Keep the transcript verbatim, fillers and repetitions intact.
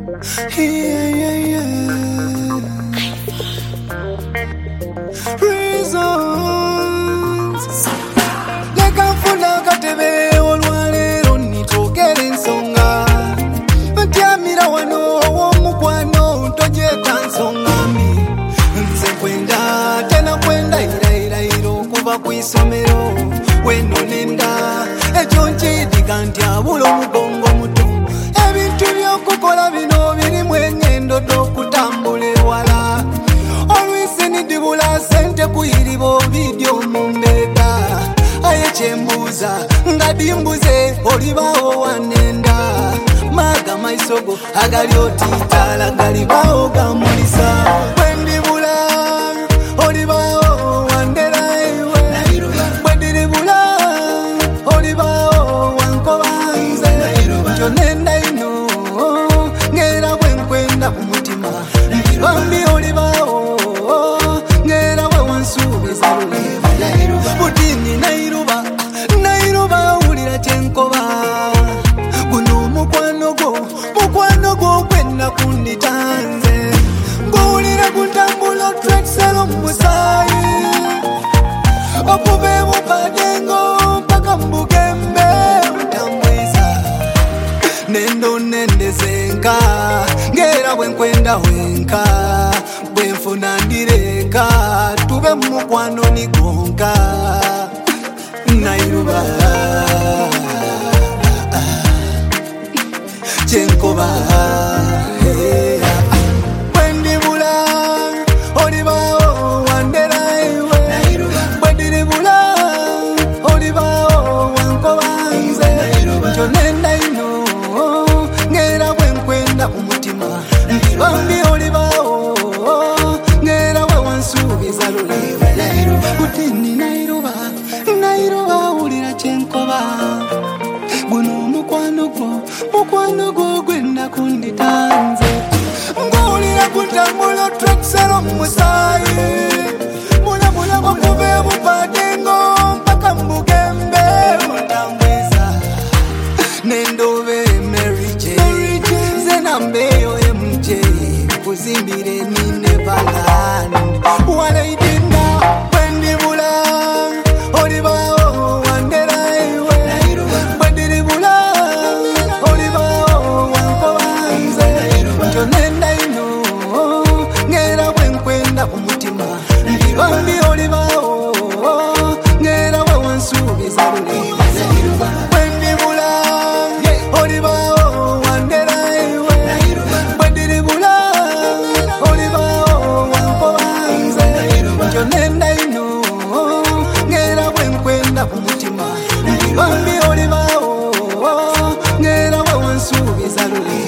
Yeah, yeah, yeah. Reasons. Leka mfuna katebe olwalero nitogera ensonga. Ntyamira wano omukwano ntojeta nsongami. Nze kwenda tena kwenda ira ira iro kuva kwisomero. Weno nenda ekyo nkiyitika nti abula omugongo muto. Ebintu byokukola bino birimu engendo t'okutambula ewala. Olwisi nidibula sente kuyiriba video mumbeeta. Aye kyembuuza nga dimbuze olibaawo wanenda. Maaga maisogo agali otitala galibaawo gamulisa. Bwendibula olibaawo wandera ewe. Bwendiribula olibaawo wankobanze. Kyo nenda ino ngera bwenkwenda ku mutima. Bambi olibaawo ngera bwe wansuubiza lulema. Butini Nairoba, Nairoba wulira kyenkoba. Guno mukwano gwo, mukwano gwo gwenna kunditanze. Nguwulira kuntambula otwekisala mu musaayi. Okuva e Bupadengo mpaka mu Bugembe ntambwiza. Nendo nendezenka ngera bwenkwenda wenka. Bwenfuna ndireka tube mukwano nigonka. Nairoba kyenkoba. Bwendibula olibaawo wandera ewe. Bwendiribula olibaawo wankobanze. Kyo nenda ino ngera bwenkwenda ku mutima. Bambi olibaawo ngera bwe wansuubiza lulema. Butini Nairoba, Nairoba wulira kyenkoba. Guno mukwano gwo, mukwano gwo gwenna kunditanze. Nguwulira kuntambula otwekisala mu musaayi. Mulamula okuva e Bupadengo mpaka mu Bugembe ntambwiza. Nendobe Mary J. Nze nambeyo M J. Kuzimbire nine balani. Walaidinda bwendibula olibaawo wandera ewe. Bwendiribula olibaawo wankobanze. Kyo nenda ino ngera bwenkwenda ku mutima. Bambi olibaawo ngera bwe wansuubiza lulema. Bwendibula olibaawo wandera ewe. Bwendiribula olibaawo wankobanze. Kyo nenda ino ngera bwenkwenda ku mutima. Bambi olibaawo ngera bwe wansuubiza lulema.